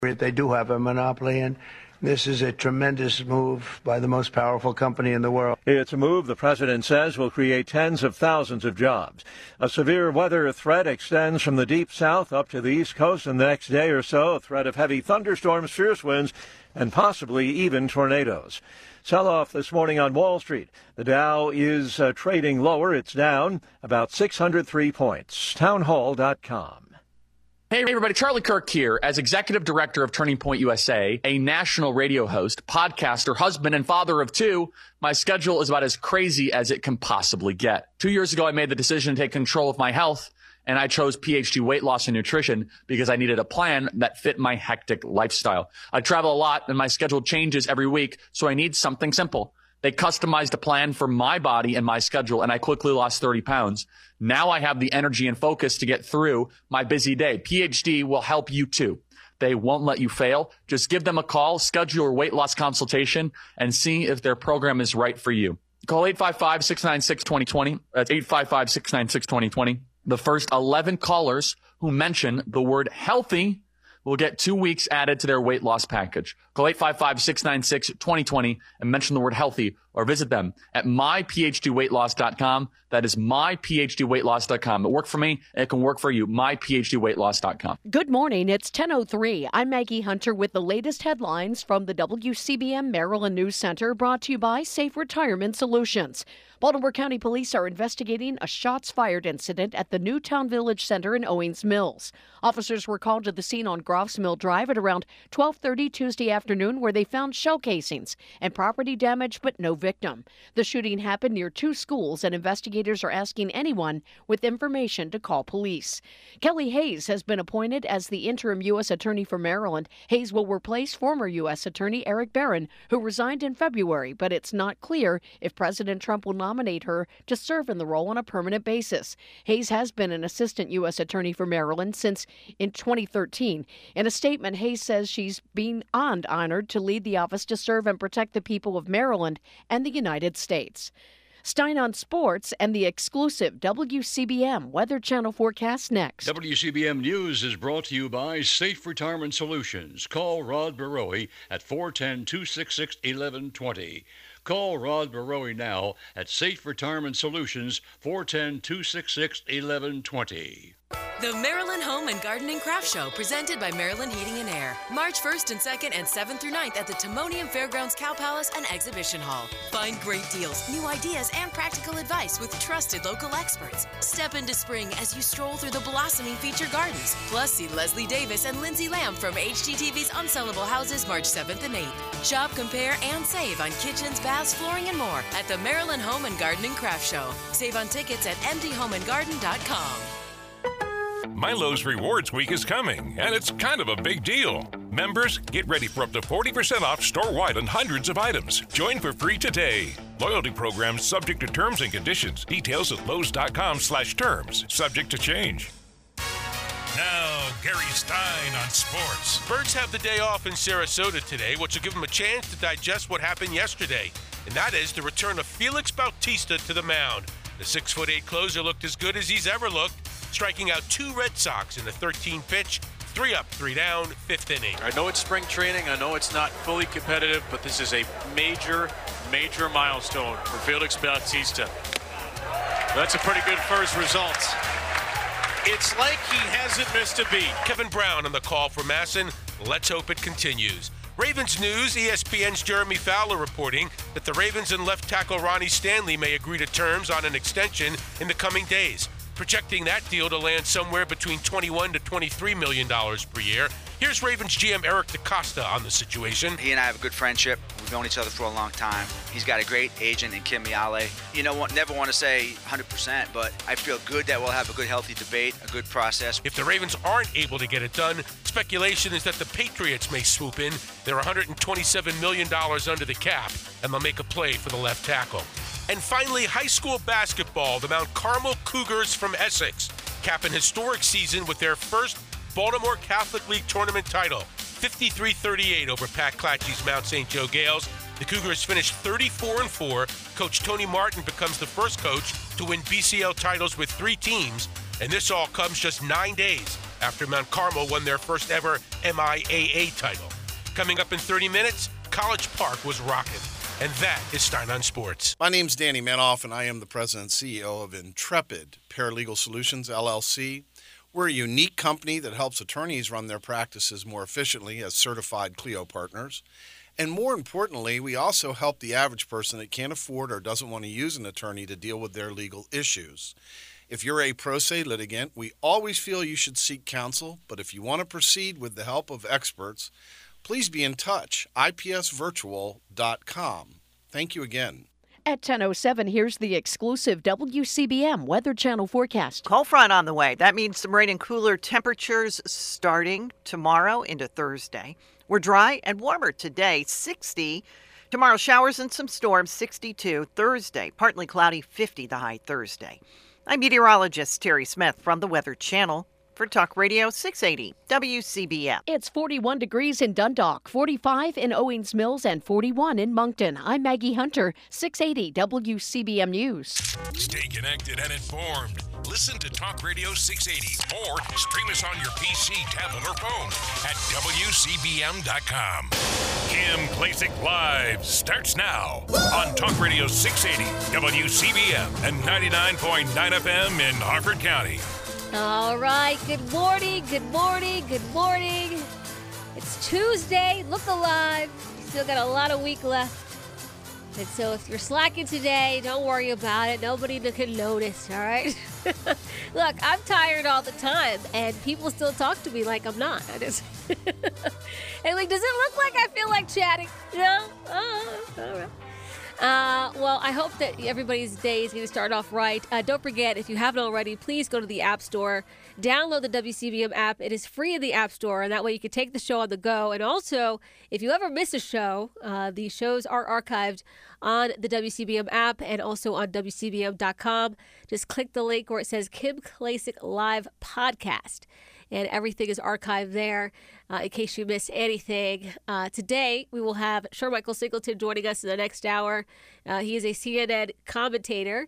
They do have a monopoly, and this is a tremendous move by the most powerful company in the world. It's a move the president says will create tens of thousands of jobs. A severe weather threat extends from the deep south up to the east coast in the next day or so. A threat of heavy thunderstorms, fierce winds, and possibly even tornadoes. Sell-off this morning on Wall Street. The Dow is trading lower. It's down about 603 points. Townhall.com. Hey everybody, Charlie Kirk here. As executive director of Turning Point USA, a national radio host, podcaster, husband, and father of two, my schedule is about as crazy as it can possibly get. 2 years ago, I made the decision to take control of my health, and I chose PhD Weight Loss and Nutrition because I needed a plan that fit my hectic lifestyle. I travel a lot, and my schedule changes every week, so I need something simple. They customized a plan for my body and my schedule, and I quickly lost 30 pounds. Now I have the energy and focus to get through my busy day. PhD will help you too. They won't let you fail. Just give them a call, schedule your weight loss consultation, and see if their program is right for you. Call 855-696-2020. That's 855-696-2020. The first 11 callers who mention the word healthy will get 2 weeks added to their weight loss package. Call 855-696-2020 and mention the word healthy, or visit them at myphdweightloss.com. That is myphdweightloss.com. It worked for me, and it can work for you. myphdweightloss.com. Good morning. It's 10:03. I'm Maggie Hunter with the latest headlines from the WCBM Maryland News Center, brought to you by Safe Retirement Solutions. Baltimore County Police are investigating a shots-fired incident at the Newtown Village Center in Owings Mills. Officers were called to the scene on Groff's Mill Drive at around 12:30 Tuesday afternoon, where they found shell casings and property damage, but no victim. The shooting happened near two schools, and investigators are asking anyone with information to call police. Kelly Hayes has been appointed as the interim U.S. Attorney for Maryland. Hayes will replace former U.S. Attorney Eric Barron, who resigned in February, but it's not clear if President Trump will nominate her to serve in the role on a permanent basis. Hayes has been an assistant U.S. Attorney for Maryland since in 2013. In a statement, Hayes says she's beyond honored to lead the office to serve and protect the people of Maryland and the United States. Stein on sports and the exclusive WCBM Weather Channel forecast next. WCBM News is brought to you by Safe Retirement Solutions. Call Rod Barowie at 410-266-1120. Call Rod Barowie now at Safe Retirement Solutions, 410-266-1120. The Maryland Home and Garden and Craft Show, presented by Maryland Heating and Air. March 1st and 2nd and 7th through 9th at the Timonium Fairgrounds Cow Palace and Exhibition Hall. Find great deals, new ideas, and practical advice with trusted local experts. Step into spring as you stroll through the blossoming feature gardens. Plus, see Leslie Davis and Lindsay Lamb from HGTV's Unsellable Houses March 7th and 8th. Shop, compare, and save on kitchens, baths, flooring, and more at the Maryland Home and Garden and Craft Show. Save on tickets at mdhomeandgarden.com. Milo's Rewards Week is coming, and it's kind of a big deal. Members, get ready for up to 40% off store-wide on hundreds of items. Join for free today. Loyalty programs subject to terms and conditions. Details at lowes.com/terms. Subject to change. Now, Gary Stein on sports. Birds have the day off in Sarasota today, which will give them a chance to digest what happened yesterday, and that is the return of Felix Bautista to the mound. The 6'8" closer looked as good as he's ever looked, striking out two Red Sox in the 13-pitch, 3 up, 3 down, 5th inning. I know it's spring training. I know it's not fully competitive, but this is a major milestone for Felix Bautista. That's a pretty good first result. It's like he hasn't missed a beat. Kevin Brown on the call for Masson. Let's hope it continues. Ravens news, ESPN's Jeremy Fowler reporting that the Ravens and left tackle Ronnie Stanley may agree to terms on an extension in the coming days, projecting that deal to land somewhere between $21 to $23 million per year. Here's Ravens GM Eric DeCosta on the situation. He and I have a good friendship. We've known each other for a long time. He's got a great agent in Kim Miale. You know, never want to say 100%, but I feel good that we'll have a good, healthy debate, a good process. If the Ravens aren't able to get it done, speculation is that the Patriots may swoop in. They're $127 million under the cap, and they'll make a play for the left tackle. And finally, high school basketball. The Mount Carmel Cougars from Essex cap an historic season with their first Baltimore Catholic League tournament title, 53-38 over Pat Clatchy's Mount St. Joe Gales. The Cougars finished 34-4. Coach Tony Martin becomes the first coach to win BCL titles with 3 teams, and this all comes just 9 days after Mount Carmel won their first ever MIAA title. Coming up in 30 minutes, College Park was rocking. And that is Stein on Sports. My name's Danny Manoff, and I am the president and CEO of Intrepid Paralegal Solutions, LLC. We're a unique company that helps attorneys run their practices more efficiently as certified Clio partners. And more importantly, we also help the average person that can't afford or doesn't want to use an attorney to deal with their legal issues. If you're a pro se litigant, we always feel you should seek counsel, but if you want to proceed with the help of experts, please be in touch, ipsvirtual.com. Thank you again. At 10:07, here's the exclusive WCBM Weather Channel forecast. Cold front on the way. That means some rain and cooler temperatures starting tomorrow into Thursday. We're dry and warmer today, 60. Tomorrow, showers and some storms, 62. Thursday, partly cloudy, 50 the high Thursday. I'm meteorologist Terry Smith from the Weather Channel for Talk Radio 680 WCBM. It's 41 degrees in Dundalk, 45 in Owings Mills, and 41 in Moncton. I'm Maggie Hunter, 680 WCBM News. Stay connected and informed. Listen to Talk Radio 680 or stream us on your PC, tablet, or phone at WCBM.com. Kim Klacik Live starts now on Talk Radio 680 WCBM and 99.9 FM in Harford County. All right, good morning. It's Tuesday. Look alive. You still got a lot of week left. And so if you're slacking today, don't worry about it. Nobody can notice, all right? Look, I'm tired all the time, and people still talk to me like I'm not. And like, does it look like I feel like chatting? No? Oh, all right. Well, I hope that everybody's day is going to start off right. Don't forget, if you haven't already, please go to the App Store, download the WCBM app. It is free in the App Store, and that way you can take the show on the go. And also, if you ever miss a show, the shows are archived on the WCBM app and also on WCBM.com. Just click the link where it says Kim Klacik Live Podcast. And everything is archived there in case you miss anything. Today, we will have Shermichael Singleton joining us in the next hour. He is a CNN commentator.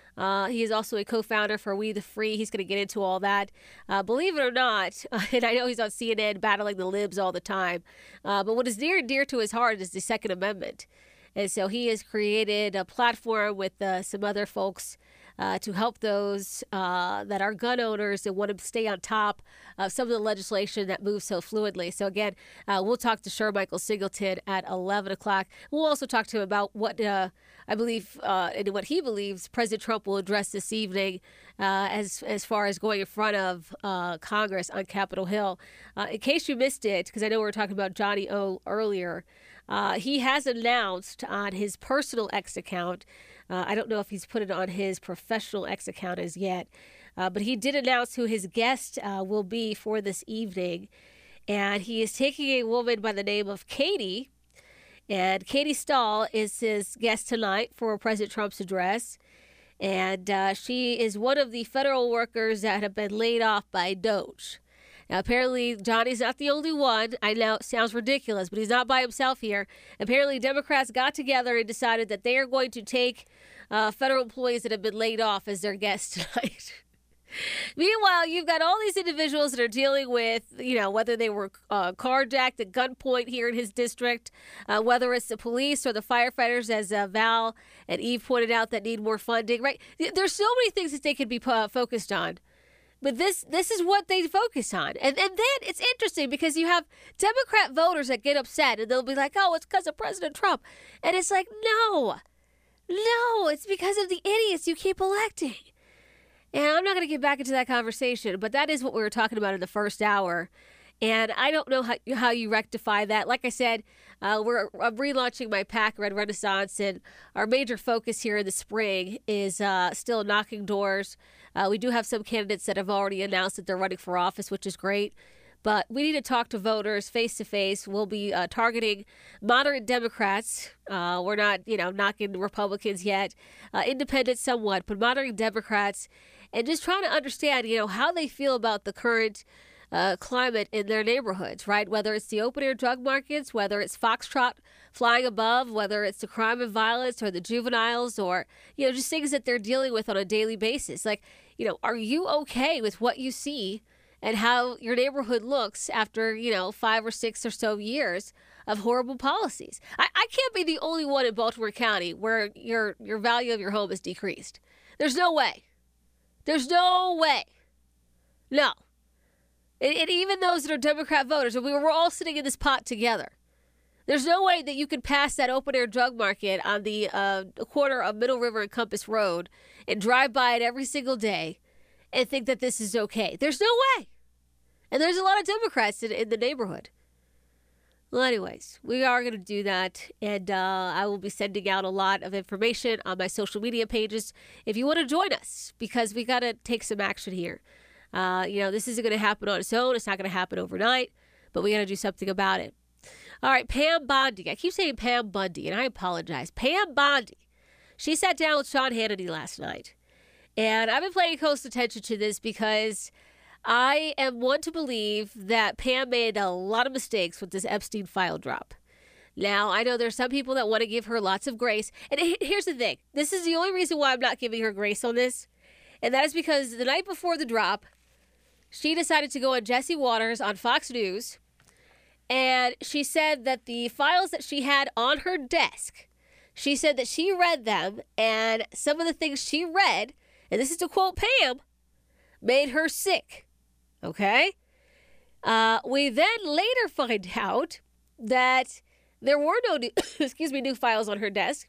He is also a co-founder for We the Free. He's going to get into all that. Believe it or not, and I know he's on CNN battling the libs all the time, but what is near and dear to his heart is the Second Amendment. And so he has created a platform with some other folks to help those that are gun owners and want to stay on top of some of the legislation that moves so fluidly. So again, we'll talk to Shermichael Singleton at 11 o'clock. We'll also talk to him about what I believe and what he believes President Trump will address this evening as far as going in front of Congress on Capitol Hill. In case you missed it, because I know we were talking about Johnny O earlier, he has announced on his personal X account, I don't know if he's put it on his professional X account as yet, but he did announce who his guest will be for this evening. And he is taking a woman by the name of Katie. And Katie Stahl is his guest tonight for President Trump's address. And she is one of the federal workers that have been laid off by DOGE. Now, apparently, Johnny's not the only one. I know it sounds ridiculous, but he's not by himself here. Apparently, Democrats got together and decided that they are going to take federal employees that have been laid off as their guests tonight. Meanwhile, you've got all these individuals that are dealing with, whether they were carjacked at gunpoint here in his district, whether it's the police or the firefighters, as Val and Eve pointed out, that need more funding, right? There's so many things that they could be focused on. But this is what they focus on. And then it's interesting because you have Democrat voters that get upset and they'll be like, oh, it's because of President Trump. And it's like, no, it's because of the idiots you keep electing. And I'm not going to get back into that conversation, but that is what we were talking about in the first hour. And I don't know how you rectify that. Like I said, I'm relaunching my PAC Red Renaissance, and our major focus here in the spring is still knocking doors. We do have some candidates that have already announced that they're running for office, which is great. But we need to talk to voters face-to-face. We'll be targeting moderate Democrats. We're not, knocking Republicans yet. Independents somewhat, but moderate Democrats. And just trying to understand, how they feel about the current climate in their neighborhoods, right? Whether it's the open-air drug markets, whether it's Foxtrot flying above, whether it's the crime and violence or the juveniles or, just things that they're dealing with on a daily basis. Like, are you okay with what you see and how your neighborhood looks after, 5 or 6 or so years of horrible policies. I can't be the only one in Baltimore County where your value of your home is decreased. There's no way. There's no way. No. And even those that are Democrat voters, and we were all sitting in this pot together, there's no way that you could pass that open-air drug market on the corner of Middle River and Compass Road and drive by it every single day and think that this is okay. There's no way. And there's a lot of Democrats in the neighborhood. Well, anyways, we are going to do that, and I will be sending out a lot of information on my social media pages if you want to join us, because we got to take some action here. This isn't going to happen on its own. It's not going to happen overnight, but we got to do something about it. All right, Pam Bondi. I keep saying Pam Bundy, and I apologize. Pam Bondi. She sat down with Sean Hannity last night, and I've been paying close attention to this because I am one to believe that Pam made a lot of mistakes with this Epstein file drop. Now, I know there's some people that want to give her lots of grace, and here's the thing. This is the only reason why I'm not giving her grace on this, and that is because the night before the drop, she decided to go on Jesse Waters on Fox News, and she said that the files that she had on her desk, she said that she read them, and some of the things she read, and this is to quote Pam, made her sick. Okay? We then later find out that there were no new, new files on her desk.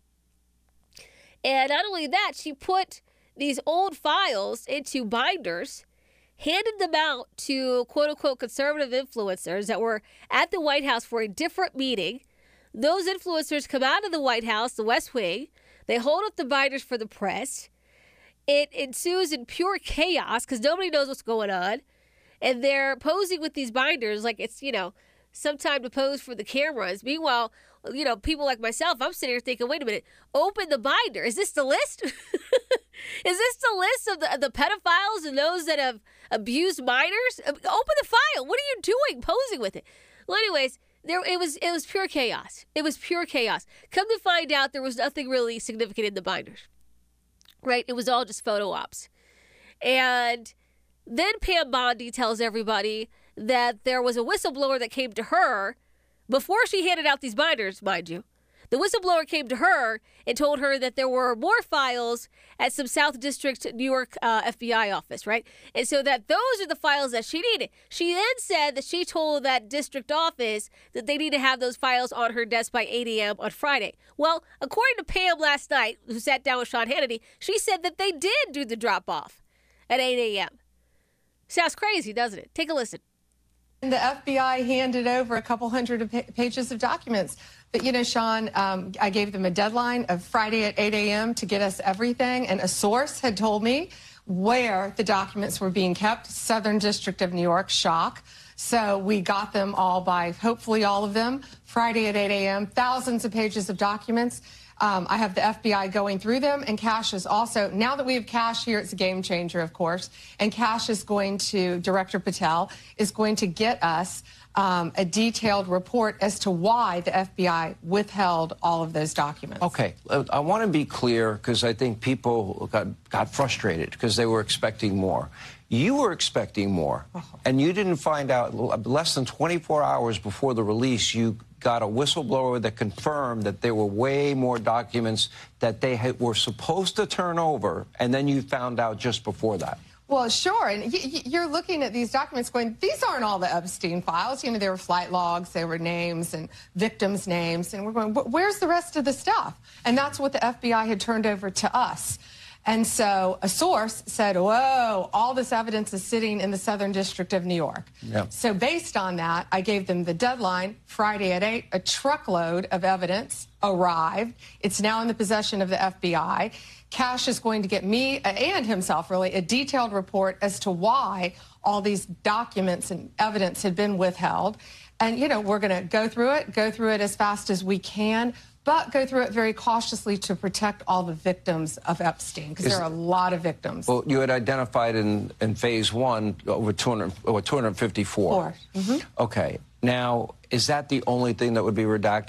And not only that, she put these old files into binders, handed them out to quote-unquote conservative influencers that were at the White House for a different meeting. Those influencers come out of the White House, the West Wing. They hold up the binders for the press. It ensues in pure chaos because nobody knows what's going on. And they're posing with these binders like it's, some time to pose for the cameras. Meanwhile, people like myself, I'm sitting here thinking, wait a minute, open the binder. Is this the list? Is this the list of the pedophiles and those that have abused minors? Open the file. What are you doing posing with it? Well, anyways, it was pure chaos. It was pure chaos. Come to find out, there was nothing really significant in the binders. Right? It was all just photo ops. And then Pam Bondi tells everybody that there was a whistleblower that came to her before she handed out these binders, mind you. The whistleblower came to her and told her that there were more files at some South District New York FBI office, right? And so that those are the files that she needed. She then said that she told that district office that they need to have those files on her desk by 8 a.m. on Friday. Well, according to Pam last night, who sat down with Sean Hannity, she said that they did do the drop-off at 8 a.m. Sounds crazy, doesn't it? Take a listen. The FBI handed over a couple hundred pages of documents. But, Sean, I gave them a deadline of Friday at 8 a.m. to get us everything. And a source had told me where the documents were being kept, Southern District of New York, shock. So we got them all by, hopefully all of them, Friday at 8 a.m., thousands of pages of documents. I have the FBI going through them, and Cash is also, now that we have Cash here, it's a game changer, of course, and Cash is going to, Director Patel, is going to get us a detailed report as to why the FBI withheld all of those documents. Okay, I want to be clear because I think people got frustrated because they were expecting more. You were expecting more, and you didn't find out less than 24 hours before the release. You got a whistleblower that confirmed that there were way more documents that they were supposed to turn over, and then you found out just before that. Well, sure, and you're looking at these documents going, these aren't all the Epstein files. There were flight logs, there were names and victims' names, and we're going, where's the rest of the stuff? And that's what the FBI had turned over to us. And so a source said, whoa, all this evidence is sitting in the Southern District of New York. Yep. So based on that, I gave them the deadline, Friday at 8, a truckload of evidence arrived. It's now in the possession of the FBI. Cash is going to get me, and himself really, a detailed report as to why all these documents and evidence had been withheld. And, we're going to go through it as fast as we can, but go through it very cautiously to protect all the victims of Epstein, because there are a lot of victims. Well, you had identified in phase one over 254. Mm-hmm. Okay. Now, is that the only thing that would be redacted?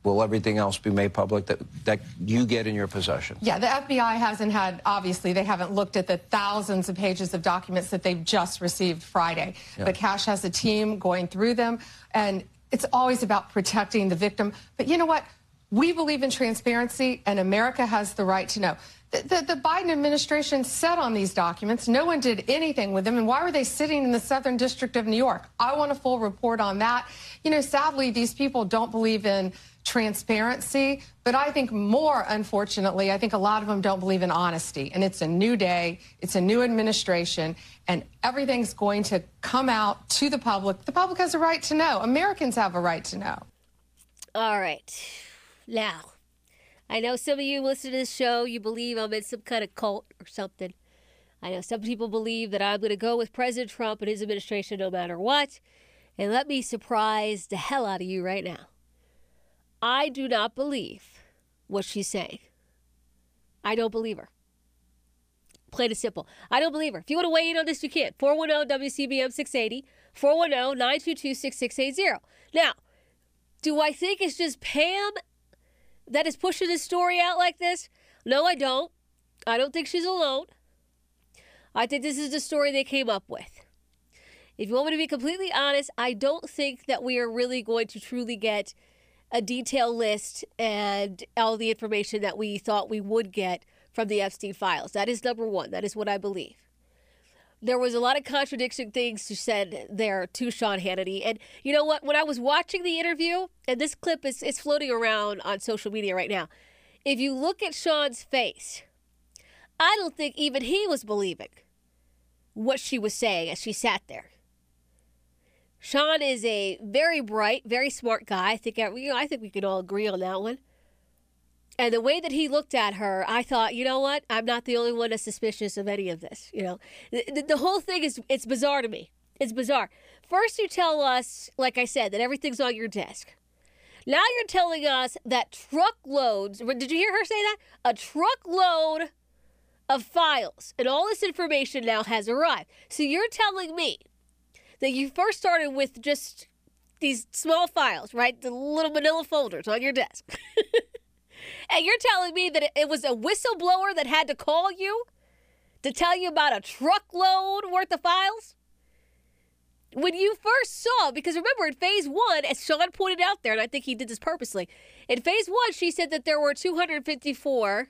will everything else be made public that you get in your possession? Yeah, the FBI hasn't had, obviously, they haven't looked at the thousands of pages of documents that they've just received Friday. Yeah. But Kash has a team going through them, and it's always about protecting the victim. But you know what? We believe in transparency, and America has the right to know. The Biden administration sat on these documents. No one did anything with them. And why were they sitting in the Southern District of New York? I want a full report on that. You know, sadly, these people don't believe in transparency. But I think more, unfortunately, I think a lot of them don't believe in honesty. And it's a new day. It's a new administration. And everything's going to come out to the public. The public has a right to know. Americans have a right to know. All right. Now, I know some of you listen to this show, you believe I'm in some kind of cult or something. I know some people believe that I'm going to go with President Trump and his administration no matter what. And let me surprise the hell out of you right now. I do not believe what she's saying. I don't believe her. Plain and simple. I don't believe her. If you want to weigh in on this, you can. 410-WCBM-680, 410-922-6680. Now, do I think it's just Pam that is pushing this story out like this? No, I don't. I don't think she's alone. I think this is the story they came up with. If you want me to be completely honest, I don't think that we are really going to truly get a detailed list and all the information that we thought we would get from the Epstein files. That is number one. That is what I believe. There was a lot of contradicting things you said there to Sean Hannity. And you know what? When I was watching the interview, and this clip is floating around on social media right now, if you look at Sean's face, I don't think even he was believing what she was saying as she sat there. Sean is a very bright, very smart guy. I think we can all agree on that one. And the way that he looked at her, I thought, you know what? I'm not the only one that's suspicious of any of this. You know, the whole thing it's bizarre to me. It's bizarre. First, you tell us, like I said, that everything's on your desk. Now you're telling us that truckloads, did you hear her say that? A truckload of files and all this information now has arrived. So you're telling me that you first started with just these small files, right? The little manila folders on your desk. And you're telling me that it was a whistleblower that had to call you to tell you about a truckload worth of files? When you first saw, because remember in phase one, as Sean pointed out there, and I think he did this purposely, in phase one, she said that there were 254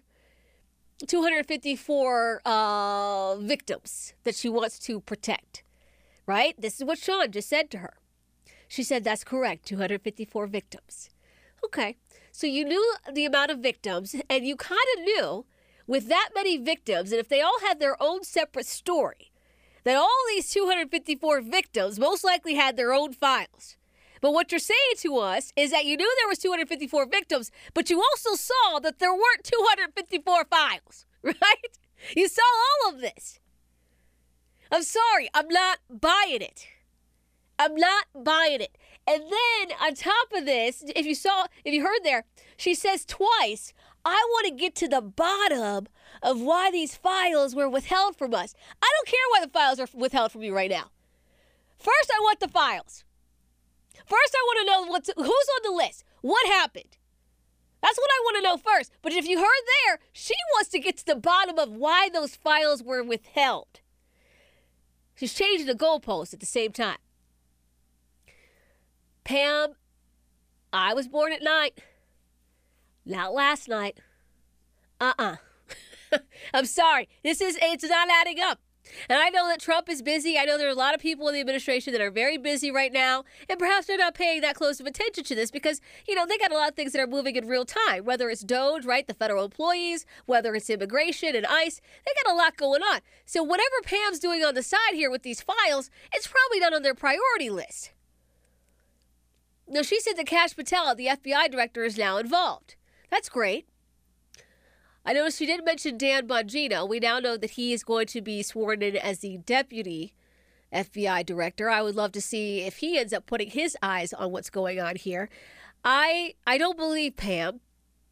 victims that she wants to protect, right? This is what Sean just said to her. She said, that's correct, 254 victims. Okay. So you knew the amount of victims, and you kind of knew with that many victims, and if they all had their own separate story, that all these 254 victims most likely had their own files. But what you're saying to us is that you knew there was 254 victims, but you also saw that there weren't 254 files, right? You saw all of this. I'm sorry, I'm not buying it. I'm not buying it. And then on top of this, if you heard there, she says twice, I want to get to the bottom of why these files were withheld from us. I don't care why the files are withheld from you right now. First, I want the files. First, I want to know who's on the list. What happened? That's what I want to know first. But if you heard there, she wants to get to the bottom of why those files were withheld. She's changing the goalpost at the same time. Pam, I was born at night. Not last night. I'm sorry. It's not adding up. And I know that Trump is busy. I know there are a lot of people in the administration that are very busy right now. And perhaps they're not paying that close of attention to this because, you know, they got a lot of things that are moving in real time. Whether it's DOGE, right, the federal employees, whether it's immigration and ICE, they got a lot going on. So whatever Pam's doing on the side here with these files, it's probably not on their priority list. Now, she said that Kash Patel, the FBI director, is now involved. That's great. I noticed she didn't mention Dan Bongino. We now know that he is going to be sworn in as the deputy FBI director. I would love to see if he ends up putting his eyes on what's going on here. I don't believe Pam.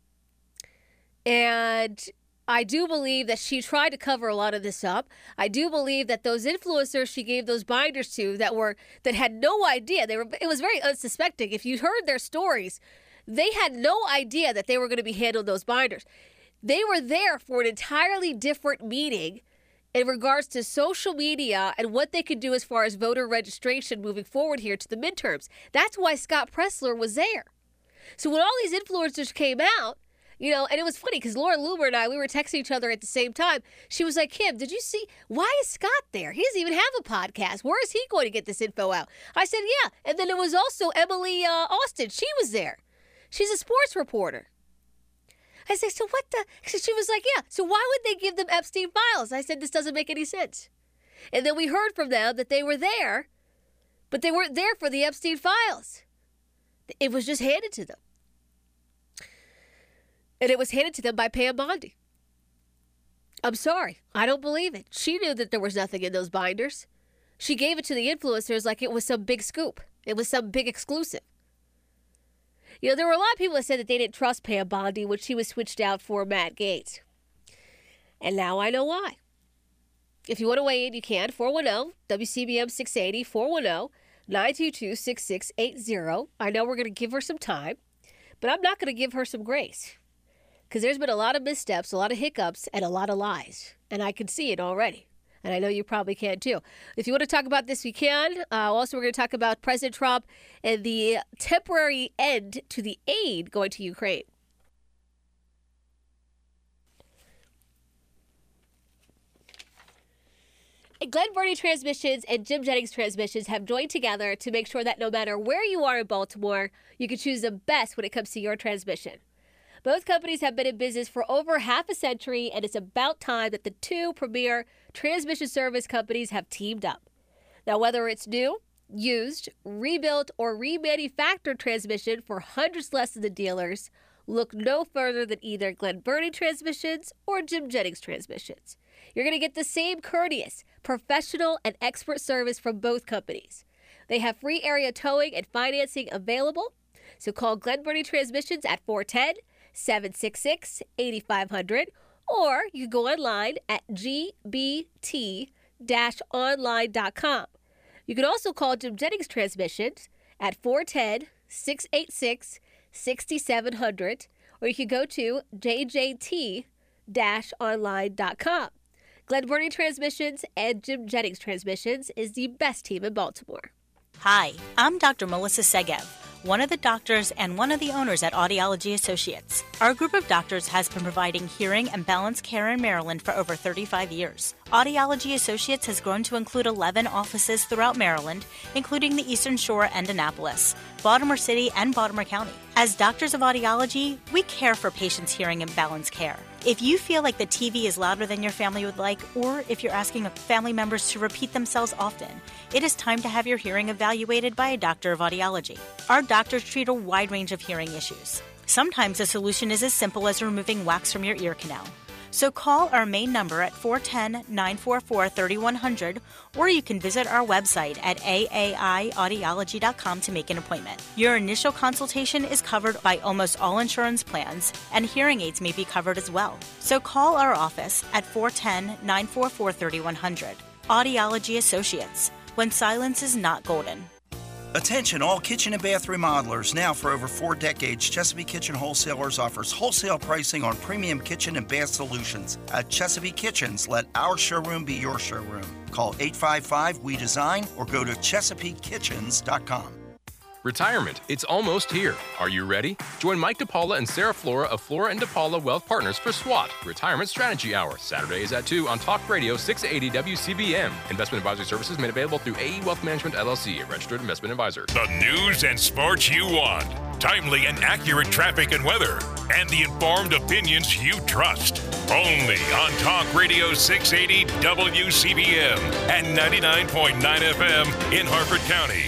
And I do believe that she tried to cover a lot of this up. I do believe that those influencers she gave those binders to that had no idea. It was very unsuspecting. If you heard their stories, They had no idea that they were going to be handling those binders. They were there for an entirely different meeting in regards to social media and what they could do as far as voter registration moving forward here to the midterms. That's why Scott Pressler was there. So when all these influencers came out, you know, and it was funny because Laura Loomer and I, we were texting each other at the same time. She was like, Kim, did you see, why is Scott there? He doesn't even have a podcast. Where is he going to get this info out? I said, yeah. And then it was also Emily Austin. She was there. She's a sports reporter. I said, so what the? She was like, yeah, so why would they give them Epstein files? I said, this doesn't make any sense. And then we heard from them that they were there, but they weren't there for the Epstein files. It was just handed to them. And it was handed to them by Pam Bondi. I'm sorry. I don't believe it. She knew that there was nothing in those binders. She gave it to the influencers like it was some big scoop. It was some big exclusive. You know, there were a lot of people that said that they didn't trust Pam Bondi when she was switched out for Matt Gaetz. And now I know why. If you want to weigh in, you can. 410 WCBM 680 410 922 6680. I know we're going to give her some time, but I'm not going to give her some grace. Because there's been a lot of missteps, a lot of hiccups, and a lot of lies. And I can see it already. And I know you probably can too. If you want to talk about this, we can. Also, we're going to talk about President Trump and the temporary end to the aid going to Ukraine. And Glen Burnie Transmissions and Jim Jennings Transmissions have joined together to make sure that no matter where you are in Baltimore, you can choose the best when it comes to your transmission. Both companies have been in business for over half a century, and it's about time that the two premier transmission service companies have teamed up. Now, whether it's new, used, rebuilt, or remanufactured transmission for hundreds less than the dealers, look no further than either Glen Burnie Transmissions or Jim Jennings Transmissions. You're going to get the same courteous, professional, and expert service from both companies. They have free area towing and financing available, so call Glen Burnie Transmissions at 410-766-8500, or you can go online at gbt-online.com. You can also call Jim Jennings Transmissions at 410-686-6700, or you can go to jjt-online.com. Glen Burnie Transmissions and Jim Jennings Transmissions is the best team in Baltimore. Hi, I'm Dr. Melissa Segev, one of the doctors and one of the owners at Audiology Associates. Our group of doctors has been providing hearing and balance care in Maryland for over 35 years. Audiology Associates has grown to include 11 offices throughout Maryland, including the Eastern Shore and Annapolis, Baltimore City, and Baltimore County. As doctors of audiology, we care for patients' hearing and balance care. If you feel like the TV is louder than your family would like, or if you're asking family members to repeat themselves often, it is time to have your hearing evaluated by a doctor of audiology. Our doctors treat a wide range of hearing issues. Sometimes the solution is as simple as removing wax from your ear canal. So call our main number at 410-944-3100, or you can visit our website at aaiaudiology.com to make an appointment. Your initial consultation is covered by almost all insurance plans, and hearing aids may be covered as well. So call our office at 410-944-3100. Audiology Associates, when silence is not golden. Attention all kitchen and bath remodelers. Now for over 4 decades, Chesapeake Kitchen Wholesalers offers wholesale pricing on premium kitchen and bath solutions. At Chesapeake Kitchens, let our showroom be your showroom. Call 855-WE-DESIGN or go to ChesapeakeKitchens.com. Retirement, it's almost here. Are you ready? Join Mike DePaula and Sarah Flora of Flora & DePaula Wealth Partners for SWAT, Retirement Strategy Hour. Saturdays at 2 on Talk Radio 680 WCBM. Investment advisory services made available through AE Wealth Management, LLC, a registered investment advisor. The news and sports you want. Timely and accurate traffic and weather. And the informed opinions you trust. Only on Talk Radio 680 WCBM and 99.9 FM in Harford County.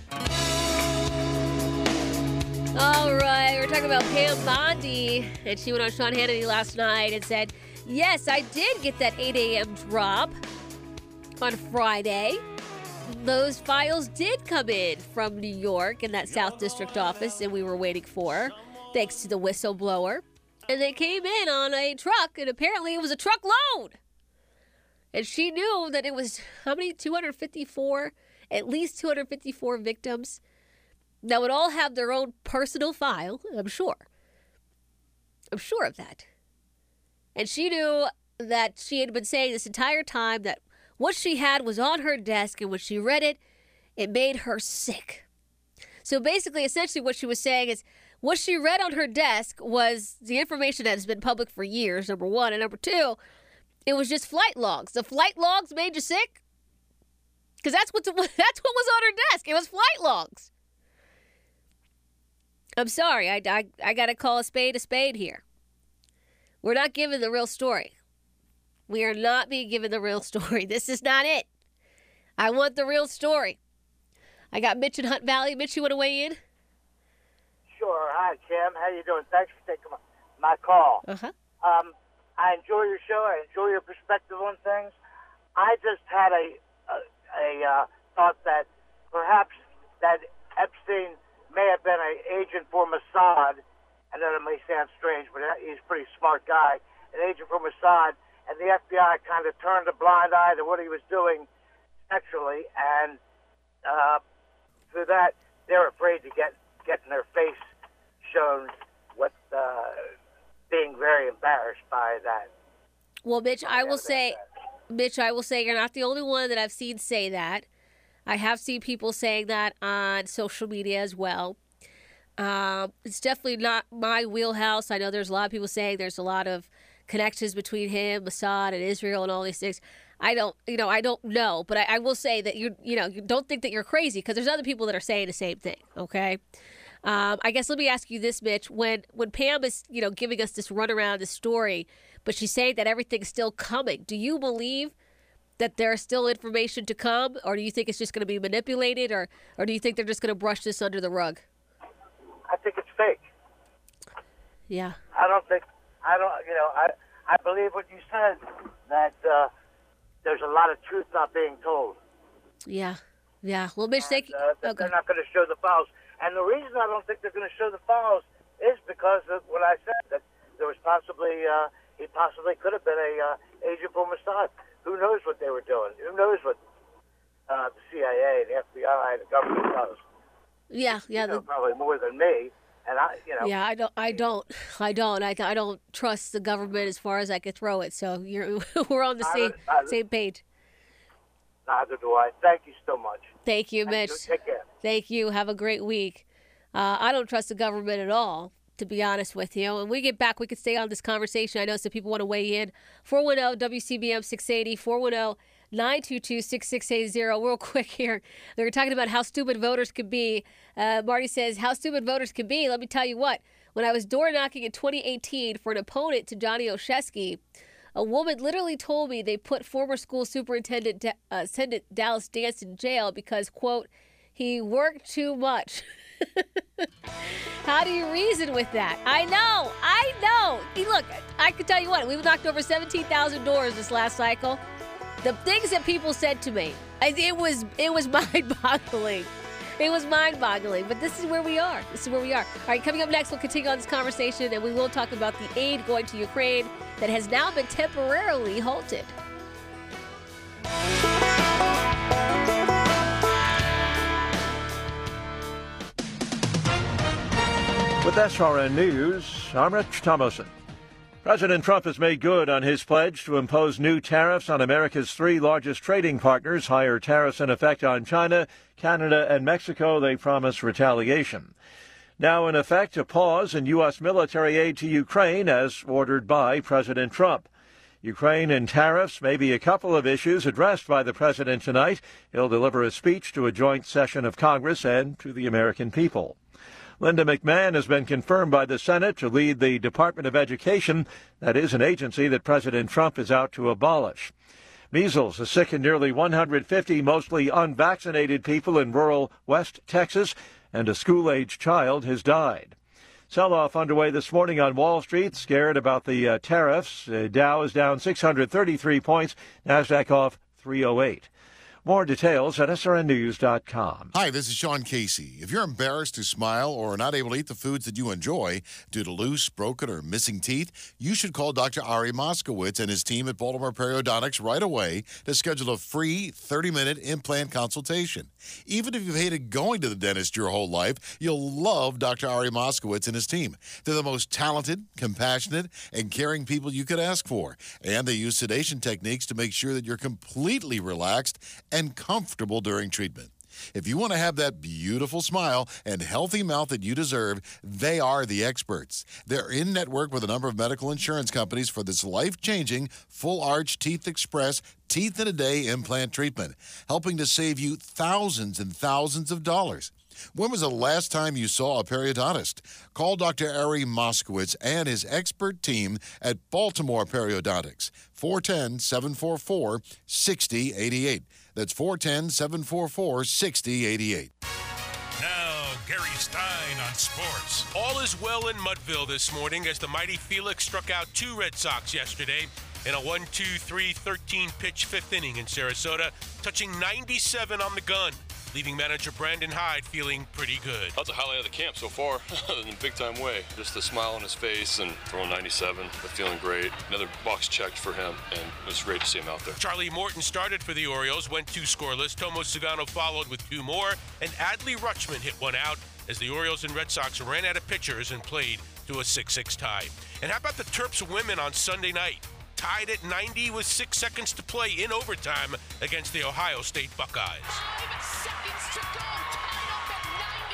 All right, we're talking about Pam Bondi, and she went on Sean Hannity last night and said, yes, I did get that 8 a.m. drop on Friday. Those files did come in from New York in that South District office that we were waiting for, thanks to the whistleblower. And they came in on a truck, and apparently it was a truckload. And she knew that it was, how many? 254? At least 254 victims. that would all have their own personal file, I'm sure. I'm sure of that. And she knew that she had been saying this entire time that what she had was on her desk, and when she read it, it made her sick. So basically, essentially what she was saying is what she read on her desk was the information that has been public for years, number one. And number two, it was just flight logs. The flight logs made you sick? Because that's what was on her desk. It was flight logs. I'm sorry. I got to call a spade here. We're not given the real story. We are not being given the real story. This is not it. I want the real story. I got Mitch in Hunt Valley. Mitch, you want to weigh in? Sure. Hi, Kim. How you doing? Thanks for taking my call. Uh-huh. I enjoy your show. I enjoy your perspective on things. I just had a thought that perhaps that Epstein may have been an agent for Mossad. I know that may sound strange, but he's a pretty smart guy. An agent for Mossad, and the FBI kind of turned a blind eye to what he was doing sexually, and through that, they're afraid to get in their face shown what being very embarrassed by that. Well, Mitch, I will say you're not the only one that I've seen say that. I have seen people saying that on social media as well. It's definitely not my wheelhouse. I know there's a lot of people saying there's a lot of connections between him, Mossad, and Israel, and all these things. I don't know, but I will say that you don't think that you're crazy, because there's other people that are saying the same thing. Okay. I guess let me ask you this, Mitch. When Pam is, giving us this runaround, this story, but she's saying that everything's still coming, do you believe that there's still information to come, or do you think it's just going to be manipulated, or do you think they're just going to brush this under the rug? I think it's fake. Yeah. I believe what you said, that there's a lot of truth not being told. Yeah. Yeah. Well, Mitch, thank you. They're not going to show the files. And the reason I don't think they're going to show the files is because of what I said, that there was possibly, he possibly could have been a agent for Mossad. Who knows what they were doing? Who knows what the CIA, the FBI, the government does? Yeah, yeah. Probably more than me. And Yeah, I don't trust the government as far as I could throw it. So we're on the same page. Neither do I. Thank you so much. Thank you, Mitch. Take care. Thank you. Have a great week. I don't trust the government at all, to be honest with you. And when we get back, we can stay on this conversation. I know some people want to weigh in. 410-WCBM 680, 410-922-6680. Real quick here. They're talking about how stupid voters can be. Marty says, how stupid voters can be. Let me tell you what. When I was door knocking in 2018 for an opponent to Johnny Olszewski, a woman literally told me they put former school superintendent Dallas Dance in jail because, quote, he worked too much. How do you reason with that? I know. Look, I can tell you what, we've knocked over 17,000 doors this last cycle. The things that people said to me, it was mind-boggling. It was mind-boggling, but this is where we are. All right, coming up next, we'll continue on this conversation, and we will talk about the aid going to Ukraine that has now been temporarily halted. With SRN News, I'm Rich Thomason. President Trump has made good on his pledge to impose new tariffs on America's three largest trading partners. Higher tariffs in effect on China, Canada, and Mexico. They promise retaliation. Now in effect, a pause in U.S. military aid to Ukraine as ordered by President Trump. Ukraine and tariffs may be a couple of issues addressed by the president tonight. He'll deliver a speech to a joint session of Congress and to the American people. Linda McMahon has been confirmed by the Senate to lead the Department of Education. That is an agency that President Trump is out to abolish. Measles has sickened nearly 150 mostly unvaccinated people in rural West Texas, and a school-aged child has died. Sell-off underway this morning on Wall Street, scared about the tariffs. Dow is down 633 points, NASDAQ off 308. More details at srnnews.com. Hi, this is Sean Casey. If you're embarrassed to smile or are not able to eat the foods that you enjoy due to loose, broken, or missing teeth, you should call Dr. Ari Moskowitz and his team at Baltimore Periodontics right away to schedule a free 30-minute implant consultation. Even if you've hated going to the dentist your whole life, you'll love Dr. Ari Moskowitz and his team. They're the most talented, compassionate, and caring people you could ask for. And they use sedation techniques to make sure that you're completely relaxed and comfortable during treatment. If you want to have that beautiful smile and healthy mouth that you deserve, they are the experts. They're in network with a number of medical insurance companies for this life-changing Full Arch Teeth Express Teeth in a Day implant treatment, helping to save you thousands and thousands of dollars. When was the last time you saw a periodontist? Call Dr. Ari Moskowitz and his expert team at Baltimore Periodontics, 410-744-6088. That's 410-744-6088. Now, Gary Stein on sports. All is well in Mudville this morning as the mighty Felix struck out 2 Red Sox yesterday in a 1-2-3 13-pitch 5th inning in Sarasota, touching 97 on the gun, leaving manager Brandon Hyde feeling pretty good. That's a highlight of the camp so far in a big-time way. Just the smile on his face and throwing 97, but feeling great. Another box checked for him, and it was great to see him out there. Charlie Morton started for the Orioles, went 2 scoreless. Tomo Sagano followed with 2 more, and Adley Rutschman hit 1 out as the Orioles and Red Sox ran out of pitchers and played to a 6-6 tie. And how about the Terps women on Sunday night? Tied at 90 with 6 seconds to play in overtime against the Ohio State Buckeyes. 5 seconds to go, tied up at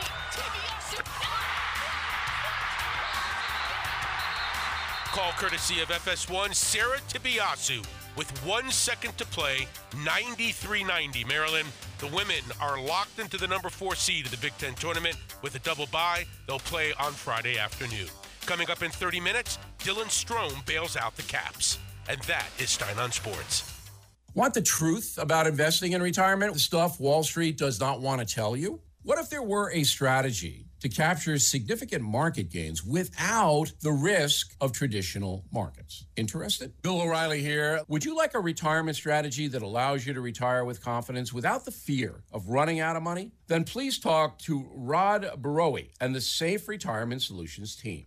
90. Call courtesy of FS1, Sarah Tibiasu with 1 second to play, 93-90 Maryland. The women are locked into the number 4 seed of the Big Ten tournament with a double bye. They'll play on Friday afternoon. Coming up in 30 minutes, Dylan Strome bails out the Caps. And that is Stein on Sports. Want the truth about investing in retirement? The stuff Wall Street does not want to tell you? What if there were a strategy to capture significant market gains without the risk of traditional markets? Interested? Bill O'Reilly here. Would you like a retirement strategy that allows you to retire with confidence without the fear of running out of money? Then please talk to Rod Barowie and the Safe Retirement Solutions team.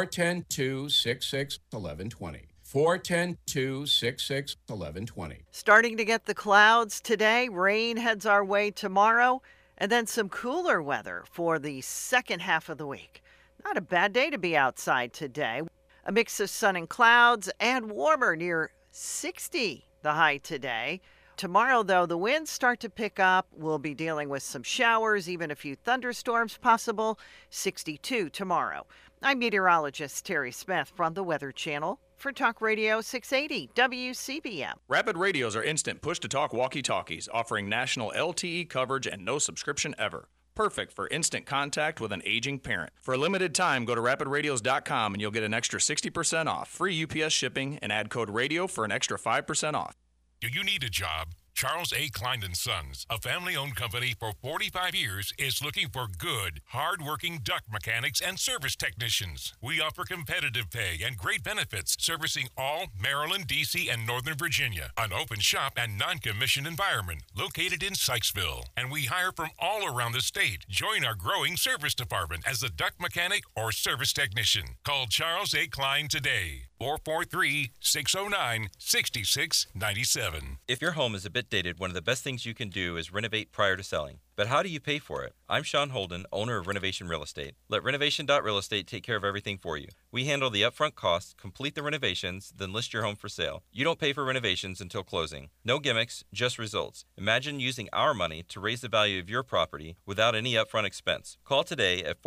410-266-1120. 410-266-1120. Starting to get the clouds today. Rain heads our way tomorrow. And then some cooler weather for the second half of the week. Not a bad day to be outside today. A mix of sun and clouds and warmer, near 60 the high today. Tomorrow, though, the winds start to pick up. We'll be dealing with some showers, even a few thunderstorms possible. 62 tomorrow. I'm meteorologist Terry Smith from the Weather Channel for Talk Radio 680 WCBM. Rapid radios are instant push-to-talk walkie-talkies, offering national LTE coverage and no subscription ever. Perfect for instant contact with an aging parent. For a limited time, go to rapidradios.com and you'll get an extra 60% off, free UPS shipping, and add code RADIO for an extra 5% off. Do you need a job? Charles A. Klein & Sons, a family-owned company for 45 years, is looking for good, hard-working duct mechanics and service technicians. We offer competitive pay and great benefits, servicing all Maryland, D.C., and Northern Virginia. An open shop and non-commissioned environment located in Sykesville. And we hire from all around the state. Join our growing service department as a duct mechanic or service technician. Call Charles A. Klein today. 443-609-6697. If your home is a bit dated, one of the best things you can do is renovate prior to selling. But how do you pay for it? I'm Sean Holden, owner of Renovation Real Estate. Let Renovation.Real Estate take care of everything for you. We handle the upfront costs, complete the renovations, then list your home for sale. You don't pay for renovations until closing. No gimmicks, just results. Imagine using our money to raise the value of your property without any upfront expense. Call today at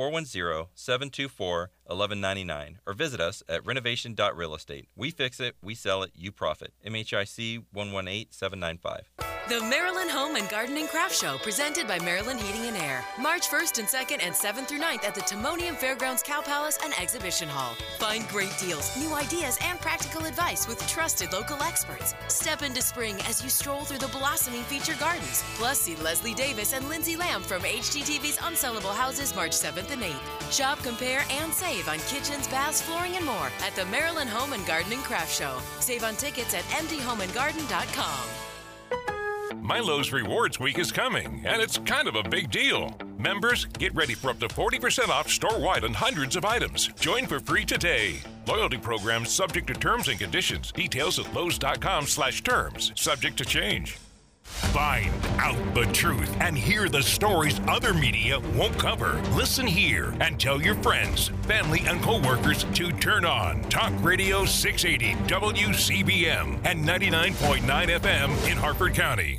410-724-1199 or visit us at Renovation.Real Estate. We fix it, we sell it, you profit. MHIC 118795. The Maryland Home and Garden and Craft Show, presented by Maryland Heating and Air. March 1st and 2nd and 7th through 9th at the Timonium Fairgrounds Cow Palace and Exhibition Hall. Find great deals, new ideas, and practical advice with trusted local experts. Step into spring as you stroll through the blossoming feature gardens. Plus, see Leslie Davis and Lindsay Lamb from HGTV's Unsellable Houses March 7th and 8th. Shop, compare, and save on kitchens, baths, flooring, and more at the Maryland Home and Garden and Craft Show. Save on tickets at mdhomeandgarden.com. Milo's Rewards Week is coming, and it's kind of a big deal. Members, get ready for up to 40% off store-wide on hundreds of items. Join for free today. Loyalty programs subject to terms and conditions. Details at Lowe's.com/terms. Subject to change. Find out the truth and hear the stories other media won't cover. Listen here and tell your friends, family, and coworkers to turn on Talk Radio 680 WCBM and 99.9 FM in Harford County.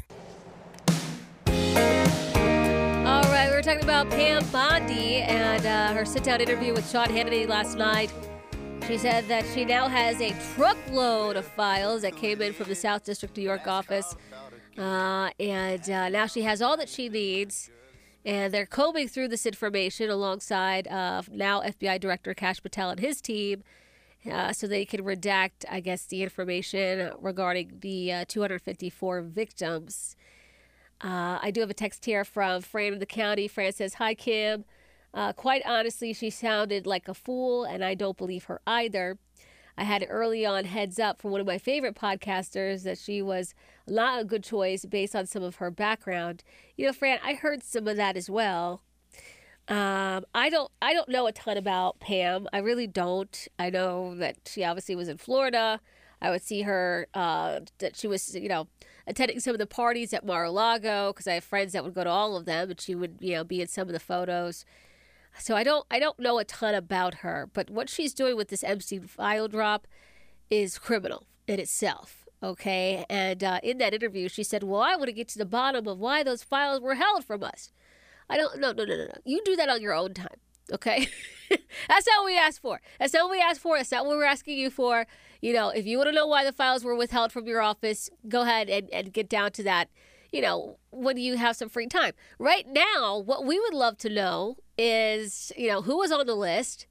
All right, we were talking about Pam Bondi and her sit-down interview with Sean Hannity last night. She said that she now has a truckload of files that came in from the South District New York office. And now she has all that she needs, and they're combing through this information alongside now FBI Director Kash Patel and his team, so they can redact, I guess, the information regarding the 254 victims. I do have a text here from Fran in the county. Fran says, "Hi, Kim. Quite honestly, she sounded like a fool, and I don't believe her either. I had early on heads up from one of my favorite podcasters that she was not a good choice based on some of her background." You know, Fran, I heard some of that as well. I don't know a ton about Pam. I really don't. I know that she obviously was in Florida. I would see her that she was, attending some of the parties at Mar-a-Lago because I have friends that would go to all of them, and she would, be in some of the photos. So I don't know a ton about her, but what she's doing with this Epstein file drop is criminal in itself, okay? And in that interview, she said, "Well, I want to get to the bottom of why those files were held from us." No. You do that on your own time, okay? That's not what we asked for. That's not what we asked for. That's not what we're asking you for. If you want to know why the files were withheld from your office, go ahead and get down to that. When you have some free time. Right now, what we would love to know is, who was on the list,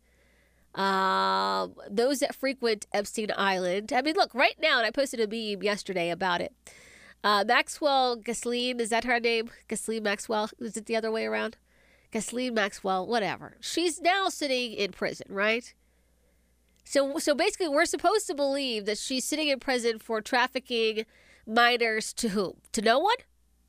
those that frequent Epstein Island. I mean, look, right now, and I posted a meme yesterday about it. Maxwell Ghislaine, is that her name? Ghislaine Maxwell? Is it the other way around? Ghislaine Maxwell, whatever. She's now sitting in prison, right? So basically, we're supposed to believe that she's sitting in prison for trafficking minors to whom? To no one?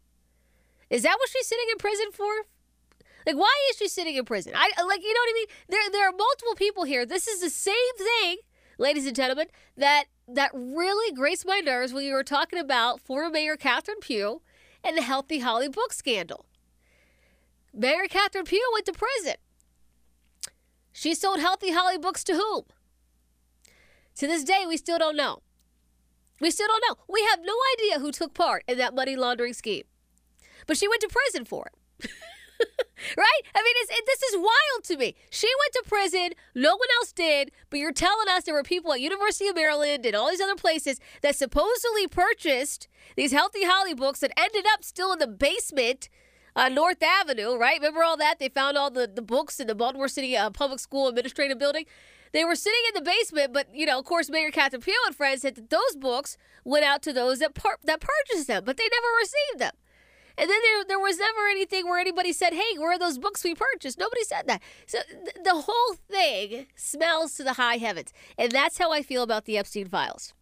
Is that what she's sitting in prison for? Like, why is she sitting in prison? You know what I mean? There are multiple people here. This is the same thing, ladies and gentlemen, that really graced my nerves when you were talking about former Mayor Catherine Pugh and the Healthy Holly book scandal. Mayor Catherine Pugh went to prison. She sold Healthy Holly books to whom? To this day, we still don't know. We still don't know. We have no idea who took part in that money laundering scheme. But she went to prison for it. Right? I mean, this is wild to me. She went to prison. No one else did. But you're telling us there were people at University of Maryland and all these other places that supposedly purchased these Healthy Holly books that ended up still in the basement on North Avenue, right? Remember all that? They found all the books in the Baltimore City Public School Administrative Building. They were sitting in the basement, but, of course, Mayor Catherine Pugh and friends said that those books went out to those that purchased them, but they never received them. And then there was never anything where anybody said, "Hey, where are those books we purchased?" Nobody said that. So the whole thing smells to the high heavens. And that's how I feel about the Epstein files.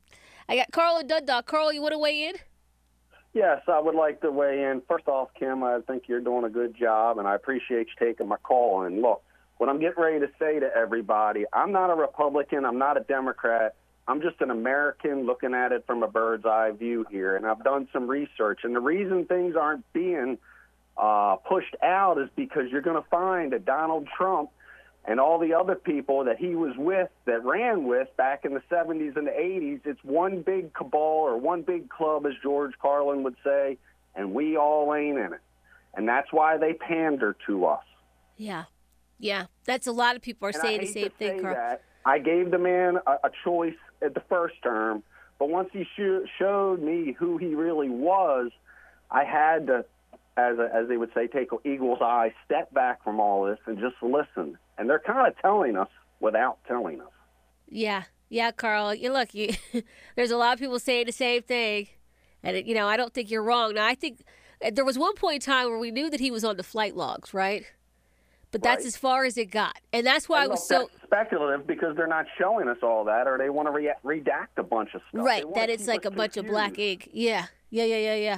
I got Carl and Dundalk. Carl, you want to weigh in? Yes, I would like to weigh in. First off, Kim, I think you're doing a good job, and I appreciate you taking my call. And look, what I'm getting ready to say to everybody, I'm not a Republican, I'm not a Democrat. I'm just an American looking at it from a bird's eye view here, and I've done some research. And the reason things aren't being pushed out is because you're going to find that Donald Trump and all the other people that he was with, that ran with back in the 70s and the 80s, it's one big cabal or one big club, as George Carlin would say, and we all ain't in it. And that's why they pander to us. Yeah. That's a lot of people are saying the same thing, Carl. That. I gave the man a choice at the first term, but once he showed me who he really was, I had to, as they would say, take an eagle's eye, step back from all this and just listen. And they're kind of telling us without telling us. Yeah, Carl. Look, there's a lot of people saying the same thing, and I don't think you're wrong. Now, I think there was one point in time where we knew that he was on the flight logs, right? But that's as far as it got. And that's why I was so... That's speculative because they're not showing us all that, or they want to redact a bunch of stuff. Right, that it's like a bunch of black ink. Yeah.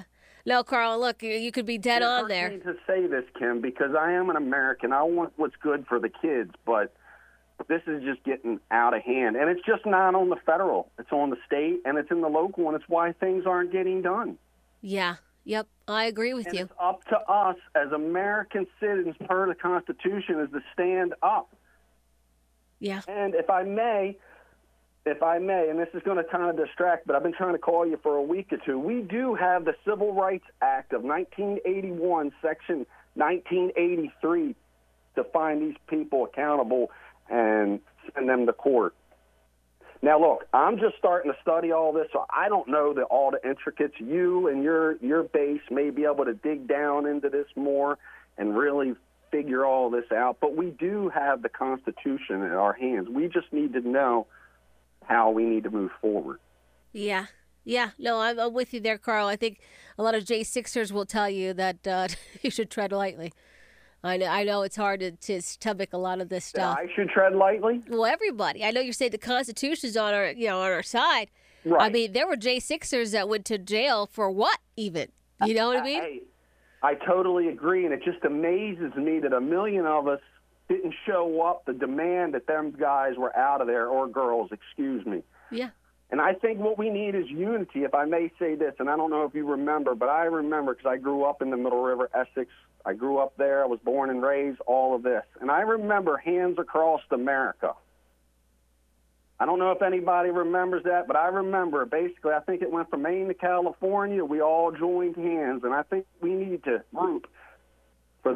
No, Carl, look, you could be dead on there. I hate to say this, Kim, because I am an American. I want what's good for the kids, but this is just getting out of hand. And it's just not on the federal. It's on the state, and it's in the local, and it's why things aren't getting done. Yeah. Yep. I agree with you. It's up to us as American citizens per the Constitution is to stand up. Yeah. And if I may, and this is going to kind of distract, but I've been trying to call you for a week or two. We do have the Civil Rights Act of 1981, Section 1983, to find these people accountable and send them to court. Now, look, I'm just starting to study all this, so I don't know all the intricates. You and your base may be able to dig down into this more and really figure all this out. But we do have the Constitution in our hands. We just need to know how we need to move forward. Yeah. Yeah. No, I'm with you there, Carl. I think a lot of J6ers will tell you that you should tread lightly. I know it's hard to stomach a lot of this stuff. I should tread lightly? Well, everybody. I know you say the Constitution's on our side. Right. I mean, there were J6ers that went to jail for what even? You know what I mean? I totally agree, and it just amazes me that a million of us didn't show up to demand that them guys were out of there, or girls, excuse me. Yeah. And I think what we need is unity, if I may say this, and I don't know if you remember, but I remember because I grew up in the Middle River, Essex. I grew up there. I was born and raised, all of this. And I remember Hands Across America. I don't know if anybody remembers that, but I remember basically I think it went from Maine to California. We all joined hands, and I think we need to group for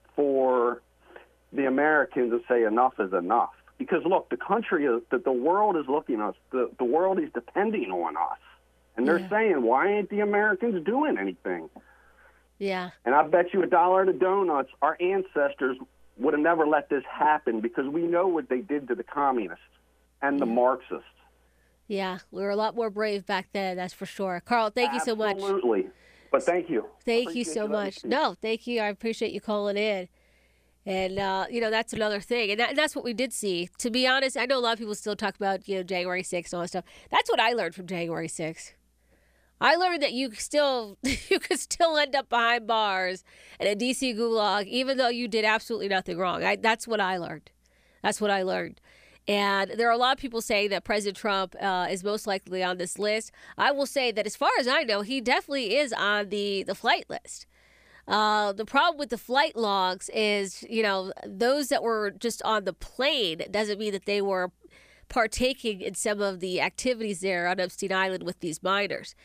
the Americans to say enough is enough. Because, look, the country, the world is looking at us. The world is depending on us. And they're saying, why ain't the Americans doing anything? Yeah. And I bet you $1 to donuts, our ancestors would have never let this happen because we know what they did to the communists and the Marxists. Yeah, we were a lot more brave back then, that's for sure. Carl, thank you so much. Absolutely. But thank you. Thank you so much. No, thank you. I appreciate you calling in. And, that's another thing. And that's what we did see. To be honest, I know a lot of people still talk about, January 6th and all that stuff. That's what I learned from January 6th. I learned that you could still end up behind bars in a D.C. gulag, even though you did absolutely nothing wrong. That's what I learned. That's what I learned. And there are a lot of people saying that President Trump is most likely on this list. I will say that as far as I know, he definitely is on the flight list. The problem with the flight logs is, those that were just on the plane doesn't mean that they were partaking in some of the activities there on Epstein Island with these minors.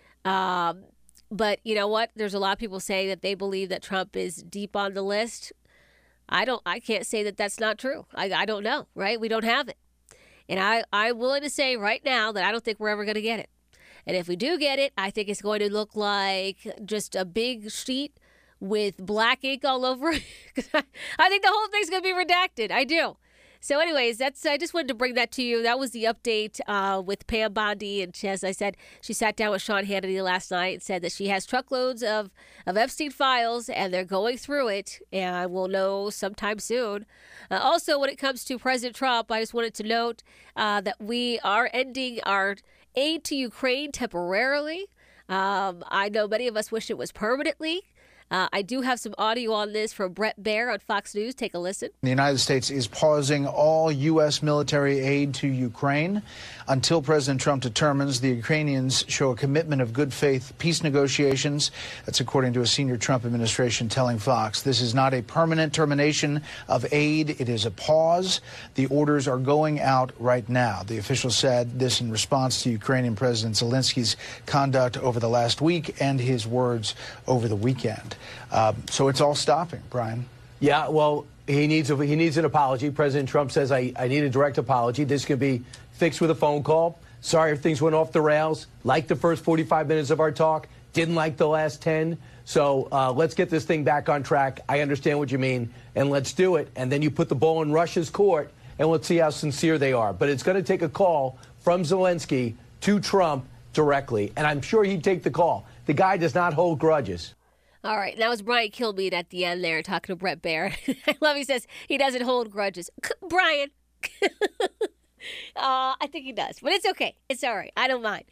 But you know what? There's a lot of people saying that they believe that Trump is deep on the list. I can't say that that's not true. I don't know, right? We don't have it. And I'm willing to say right now that I don't think we're ever going to get it. And if we do get it, I think it's going to look like just a big sheet with black ink all over it. I think the whole thing's going to be redacted. I do. So anyways, I just wanted to bring that to you. That was the update with Pam Bondi. And as I said, she sat down with Sean Hannity last night and said that she has truckloads of Epstein files and they're going through it. And we'll know sometime soon. Also, when it comes to President Trump, I just wanted to note that we are ending our aid to Ukraine temporarily. I know many of us wish it was permanently. I do have some audio on this from Brett Baer on Fox News. Take a listen. The United States is pausing all U.S. military aid to Ukraine until President Trump determines the Ukrainians show a commitment of good faith peace negotiations. That's according to a senior Trump administration telling Fox. This is not a permanent termination of aid. It is a pause. The orders are going out right now. The official said this in response to Ukrainian President Zelensky's conduct over the last week and his words over the weekend. So it's all stopping, Brian. Yeah, well, he needs an apology. President Trump says, I need a direct apology. This could be fixed with a phone call. Sorry if things went off the rails. Like the first 45 minutes of our talk. Didn't like the last 10. So let's get this thing back on track. I understand what you mean. And let's do it. And then you put the ball in Russia's court, and let's see how sincere they are. But it's going to take a call from Zelensky to Trump directly. And I'm sure he'd take the call. The guy does not hold grudges. All right, that was Brian Kilmeade at the end there talking to Brett Baer. I love he says he doesn't hold grudges. Brian. I think he does, but it's okay. It's all right. I don't mind.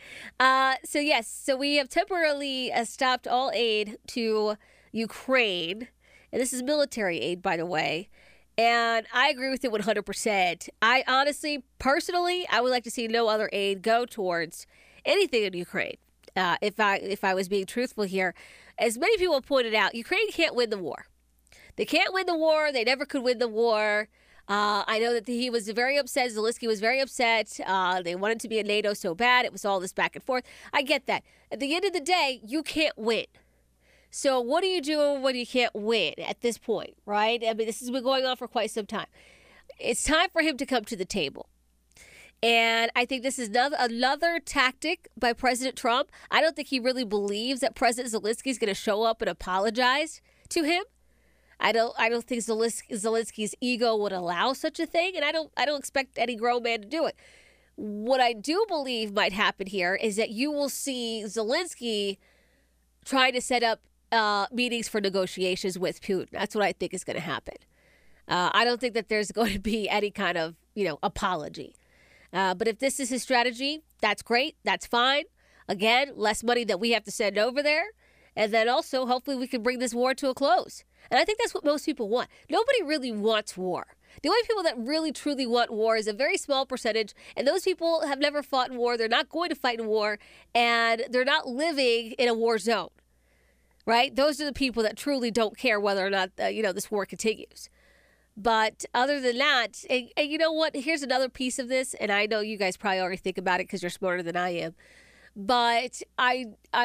So we have temporarily stopped all aid to Ukraine, and this is military aid, by the way. And I agree with it 100%. I honestly, personally, I would like to see no other aid go towards anything in Ukraine. If I was being truthful here, as many people pointed out, Ukraine can't win the war. They can't win the war. They never could win the war. I know that he was very upset. Zelensky was very upset. They wanted to be in NATO so bad. It was all this back and forth. I get that. At the end of the day, you can't win. So what do you do when you can't win at this point, right? I mean, this has been going on for quite some time. It's time for him to come to the table. And I think this is another tactic by President Trump. I don't think he really believes that President Zelensky is going to show up and apologize to him. I don't think Zelensky's ego would allow such a thing, and I don't expect any grown man to do it. What I do believe might happen here is that you will see Zelensky trying to set up meetings for negotiations with Putin. That's what I think is going to happen. I don't think that there's going to be any kind of apology. But if this is his strategy, that's great. That's fine. Again, less money that we have to send over there. And then also, hopefully, we can bring this war to a close. And I think that's what most people want. Nobody really wants war. The only people that really, truly want war is a very small percentage. And those people have never fought in war. They're not going to fight in war. And they're not living in a war zone. Right? Those are the people that truly don't care whether or not, this war continues. But other than that, and you know what? Here's another piece of this, and I know you guys probably already think about it because you're smarter than I am. But I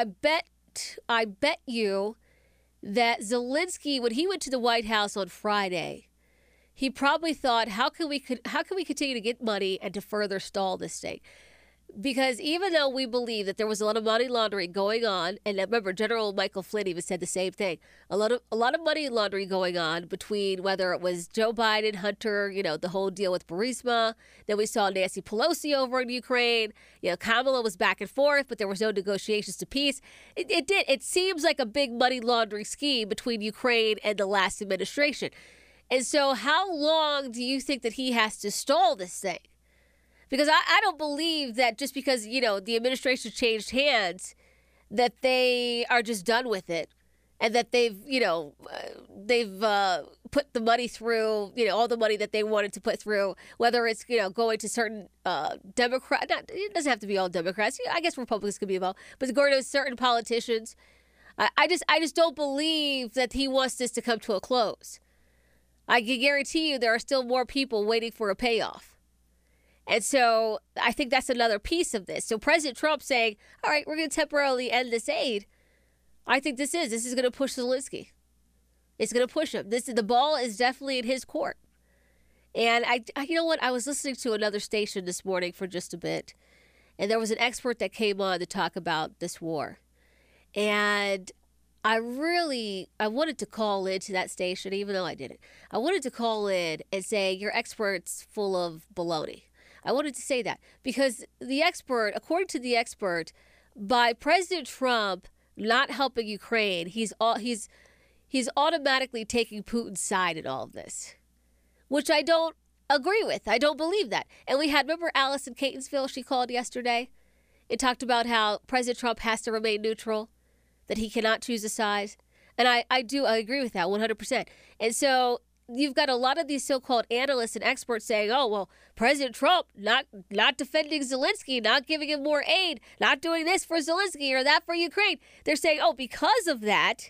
bet you that Zelensky, when he went to the White House on Friday, he probably thought, how can we continue to get money and to further stall this thing? Because even though we believe that there was a lot of money laundering going on, and remember, General Michael Flynn even said the same thing, a lot of money laundering going on between whether it was Joe Biden, Hunter, the whole deal with Burisma. Then we saw Nancy Pelosi over in Ukraine. Kamala was back and forth, but there was no negotiations to peace. It seems like a big money laundering scheme between Ukraine and the last administration. And so how long do you think that he has to stall this thing? Because I don't believe that just because, the administration changed hands, that they are just done with it and that they've put the money through, all the money that they wanted to put through, whether it's, going to certain Democrats. It doesn't have to be all Democrats. I guess Republicans could be involved, but going to certain politicians. I just don't believe that he wants this to come to a close. I can guarantee you there are still more people waiting for a payoff. And so I think that's another piece of this. So President Trump saying, all right, we're going to temporarily end this aid. I think this is going to push Zelensky. It's going to push him. The ball is definitely in his court. And I you know what? I was listening to another station this morning for just a bit. And there was an expert that came on to talk about this war. And I wanted to call into that station, even though I didn't. I wanted to call in and say, your expert's full of baloney. I wanted to say that because according to the expert, by President Trump not helping Ukraine, he's automatically taking Putin's side in all of this, which I don't agree with. I don't believe that. And remember Alice in Catonsville, she called yesterday and talked about how President Trump has to remain neutral, that he cannot choose a side. And I agree with that 100%. And so you've got a lot of these so-called analysts and experts saying, oh, well, President Trump not defending Zelensky, not giving him more aid, not doing this for Zelensky or that for Ukraine. They're saying, oh, because of that,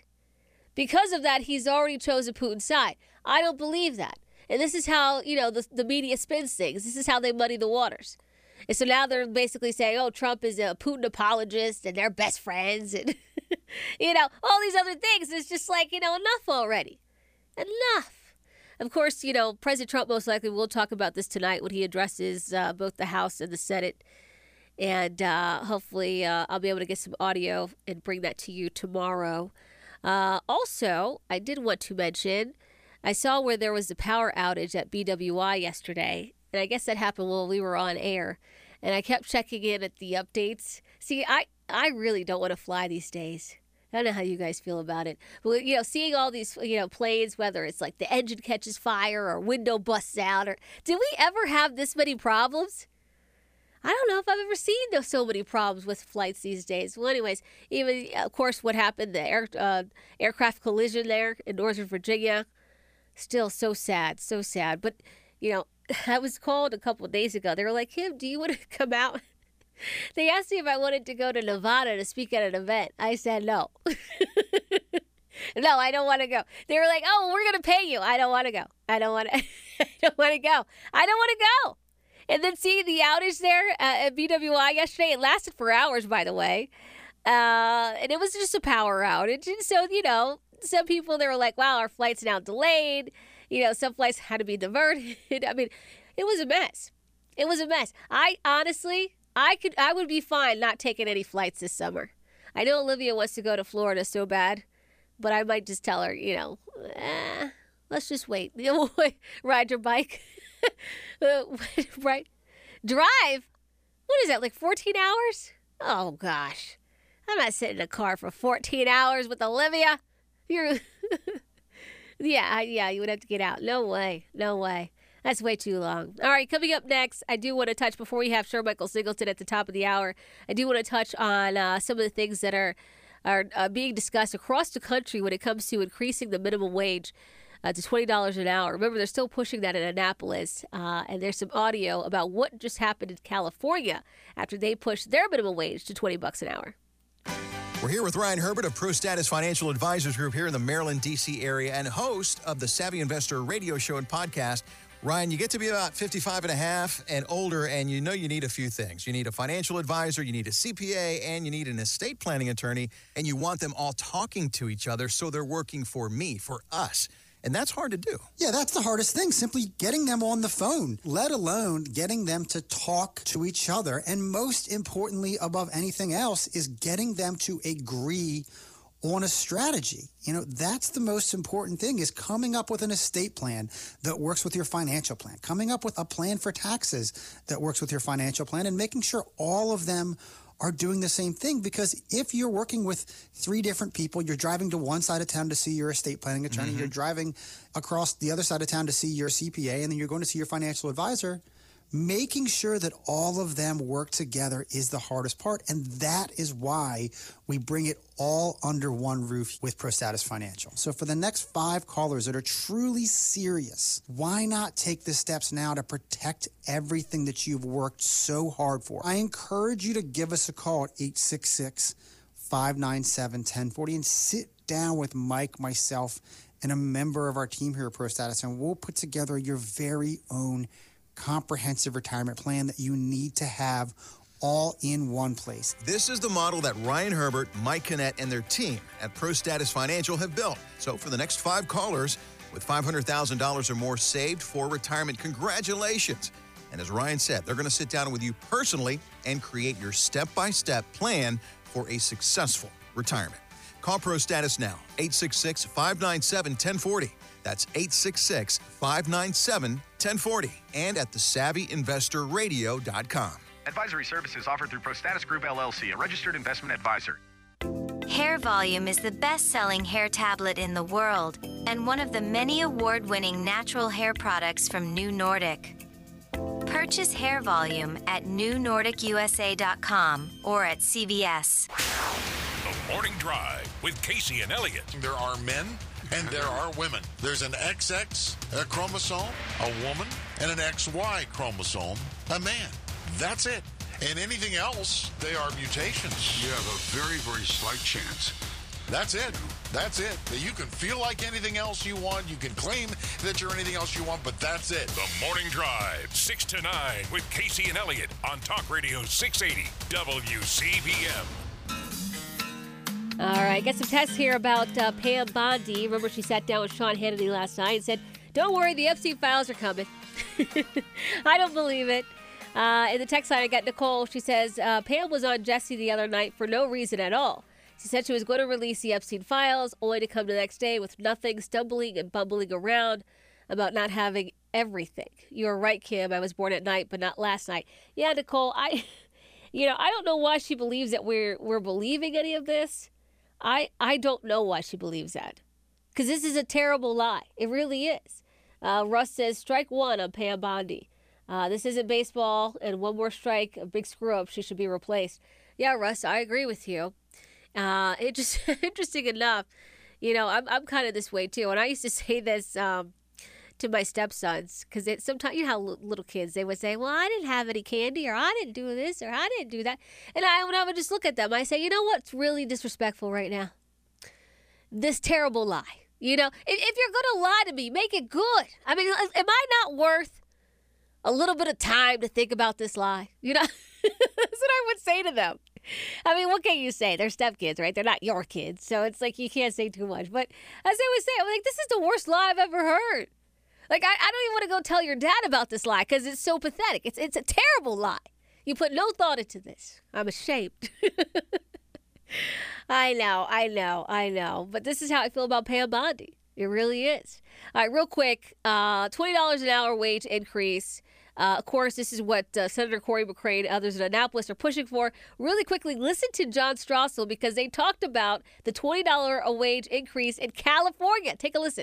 he's already chosen Putin's side. I don't believe that. And this is how, the media spins things. This is how they muddy the waters. And so now they're basically saying, oh, Trump is a Putin apologist and they're best friends and, all these other things. It's just like, enough already. Enough. Of course, President Trump most likely will talk about this tonight when he addresses both the House and the Senate. And hopefully I'll be able to get some audio and bring that to you tomorrow. Also, I did want to mention, I saw where there was a power outage at BWI yesterday. And I guess that happened while we were on air. And I kept checking in at the updates. See, I really don't want to fly these days. I don't know how you guys feel about it. But, seeing all these, planes, whether it's like the engine catches fire or window busts out, or did we ever have this many problems? I don't know if I've ever seen so many problems with flights these days. Well, anyways, even, of course, what happened, the aircraft collision there in Northern Virginia, still so sad, so sad. But, I was called a couple of days ago. They were like, Kim, do you want to come out? They asked me if I wanted to go to Nevada to speak at an event. I said no. No, I don't want to go. They were like, oh, we're going to pay you. I don't want to go. I don't want to go. And then seeing the outage there at BWI yesterday, it lasted for hours, by the way. And it was just a power outage. And so, some people, they were like, wow, our flight's now delayed. Some flights had to be diverted. I mean, it was a mess. It was a mess. I would be fine not taking any flights this summer. I know Olivia wants to go to Florida so bad, but I might just tell her, let's just wait. Ride your bike. Right. Drive? What is that, like 14 hours? Oh, gosh. I'm not sitting in a car for 14 hours with Olivia. You're... Yeah, you would have to get out. No way. That's way too long. All right, coming up next, I do want to touch, before we have Michael Singleton at the top of the hour, I do want to touch on some of the things that are being discussed across the country when it comes to increasing the minimum wage to $20 an hour. Remember, they're still pushing that in Annapolis, and there's some audio about what just happened in California after they pushed their minimum wage to $20 an hour. We're here with Ryan Herbert of ProStatus Financial Advisors Group here in the Maryland, D.C. area, and host of the Savvy Investor radio show and podcast. Ryan, you get to be about 55 and a half and older, and you need a few things. You need a financial advisor, you need a CPA, and you need an estate planning attorney, and you want them all talking to each other so they're working for me, for us. And that's hard to do. Yeah, that's the hardest thing, simply getting them on the phone, let alone getting them to talk to each other. And most importantly, above anything else, is getting them to agree on a strategy. That's the most important thing, is coming up with an estate plan that works with your financial plan, coming up with a plan for taxes that works with your financial plan, and making sure all of them are doing the same thing. Because if you're working with three different people, you're driving to one side of town to see your estate planning attorney, you're driving across the other side of town to see your CPA, and then you're going to see your financial advisor, making sure that all of them work together is the hardest part. And that is why we bring it all under one roof with ProStatus Financial. So for the next 5 callers that are truly serious, why not take the steps now to protect everything that you've worked so hard for? I encourage you to give us a call at 866-597-1040 and sit down with Mike, myself, and a member of our team here at ProStatus, and we'll put together your very own comprehensive retirement plan that you need to have all in one place. This is the model that Ryan Herbert, Mike Kinnett, and their team at ProStatus Financial have built. So for the next 5 callers with $500,000 or more saved for retirement, congratulations. And as Ryan said, they're going to sit down with you personally and create your step-by-step plan for a successful retirement. Call ProStatus now, 866-597-1040. That's 866-597-1040. And at thesavvyinvestorradio.com. Advisory services offered through ProStatus Group, LLC, a registered investment advisor. Hair Volume is the best-selling hair tablet in the world and one of the many award-winning natural hair products from New Nordic. Purchase Hair Volume at newnordicusa.com or at CVS. The Morning Drive with Casey and Elliott. There are men and there are women. There's an XX chromosome, a woman, and an XY chromosome, a man. That's it. And anything else, they are mutations. You have a very, very slight chance. That's it. That's it. You can feel like anything else you want. You can claim that you're anything else you want, but that's it. The Morning Drive, 6 to 9 with Casey and Elliott on Talk Radio 680 WCBM. All right, got some texts here about Pam Bondi. Remember, she sat down with Sean Hannity last night and said, don't worry, the Epstein files are coming. I don't believe it. In the text line, I got Nicole. She says, Pam was on Jesse the other night for no reason at all. She said she was going to release the Epstein files, only to come the next day with nothing, stumbling and bumbling around about not having everything. You're right, Kim. I was born at night, but not last night. Yeah, Nicole, I don't know why she believes that we're believing any of this. I don't know why she believes that. Because this is a terrible lie. It really is. Russ says, strike one on Pam Bondi. This isn't baseball, and one more strike, a big screw-up, she should be replaced. Yeah, Russ, I agree with you. It just interesting enough, you know, I'm kind of this way too. And I used to say this to my stepsons, because sometimes, you know how little kids, they would say, well, I didn't have any candy, or I didn't do this, or I didn't do that. And when I would just look at them, I say, you know what's really disrespectful right now? This terrible lie. You know, if you're going to lie to me, make it good. I mean, am I not worth a little bit of time to think about this lie? You know, that's what I would say to them. I mean, what can you say? They're stepkids, right? They're not your kids. So it's like you can't say too much. But as I would say, I'm like, this is the worst lie I've ever heard. Like, I don't even want to go tell your dad about this lie because it's so pathetic. It's a terrible lie. You put no thought into this. I'm ashamed. I know. But this is how I feel about Pam Bondi. It really is. All right, real quick, $20 an hour wage increase. Of course, this is what Senator Corey McCray and others in Annapolis are pushing for. Really quickly, listen to John Strassel because they talked about the $20 a wage increase in California. Take a listen.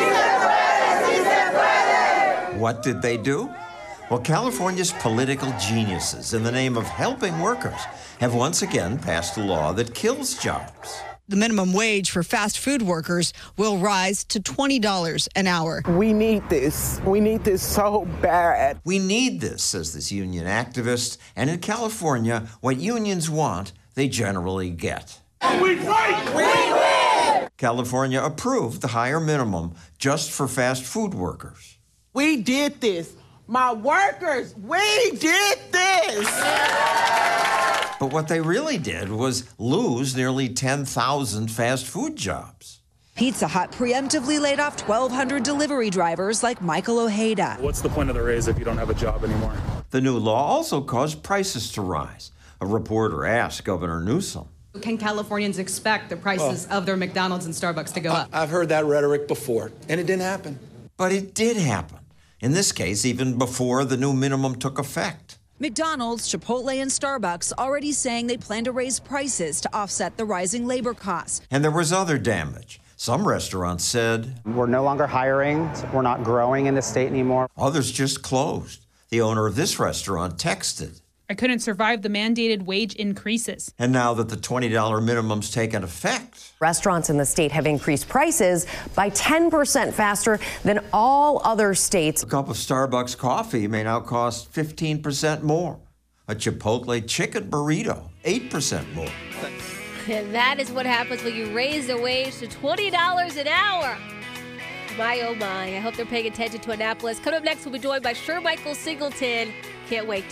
What did they do? Well, California's political geniuses, in the name of helping workers, have once again passed a law that kills jobs. The minimum wage for fast food workers will rise to $20 an hour. We need this. We need this so bad. We need this, says this union activist. And in California, what unions want, they generally get. We fight! We win! California approved the higher minimum just for fast food workers. We did this. My workers, we did this! But what they really did was lose nearly 10,000 fast food jobs. Pizza Hut preemptively laid off 1,200 delivery drivers like Michael Ojeda. What's the point of the raise if you don't have a job anymore? The new law also caused prices to rise. A reporter asked Governor Newsom. Can Californians expect the prices of their McDonald's and Starbucks to go up? I've heard that rhetoric before, and it didn't happen. But it did happen. In this case, even before the new minimum took effect. McDonald's, Chipotle, and Starbucks already saying they plan to raise prices to offset the rising labor costs. And there was other damage. Some restaurants said, we're no longer hiring. We're not growing in the state anymore. Others just closed. The owner of this restaurant texted. I couldn't survive the mandated wage increases. And now that the $20 minimum's taken effect. Restaurants in the state have increased prices by 10% faster than all other states. A cup of Starbucks coffee may now cost 15% more. A Chipotle chicken burrito, 8% more. And that is what happens when you raise the wage to $20 an hour. My, oh my. I hope they're paying attention to Annapolis. Coming up next, we'll be joined by Sir Michael Singleton. Can't wait.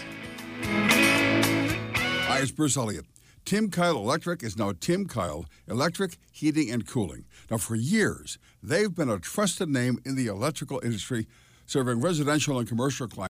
Hi, it's Bruce Elliott. Tim Kyle Electric is now Tim Kyle Electric, Heating, and Cooling. Now, for years, they've been a trusted name in the electrical industry, serving residential and commercial clients.